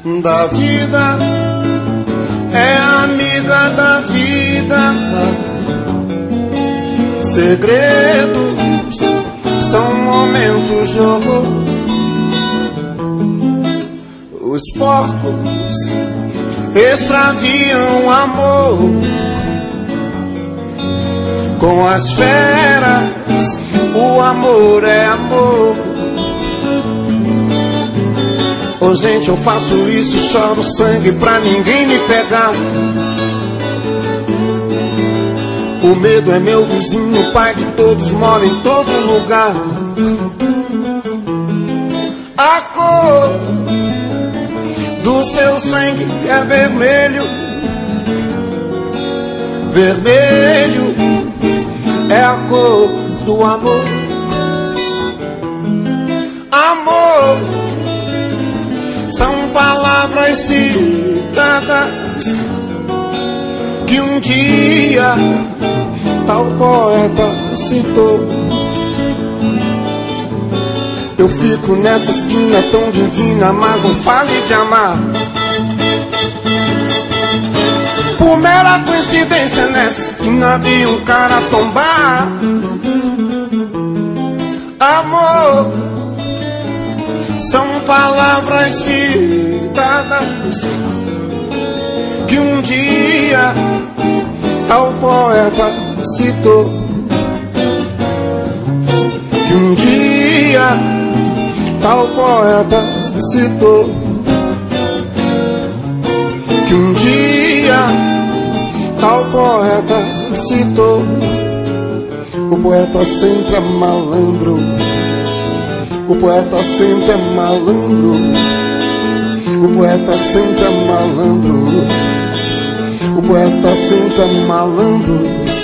da vida, é amiga da vida. Segredos são momentos de horror. Os porcos extraviam o amor. Com as feras, o amor é amor. Ô gente, eu faço isso, choro sangue pra ninguém me pegar. O medo é meu vizinho, pai de todos, mora em todo lugar. A cor do seu sangue é vermelho. Vermelho é a cor do amor. Amor são palavras citadas que um dia tal poeta citou. Eu fico nessa esquina tão divina, mas não fale de amar. Por mera coincidência, nessa esquina vi um cara tombar. Amor são palavras citadas que um dia tal poeta citou. Que um dia tal poeta citou. Que um dia tal poeta citou. O poeta sempre é malandro. O poeta sempre é malandro. O poeta sempre é malandro. O poeta sempre é malandro.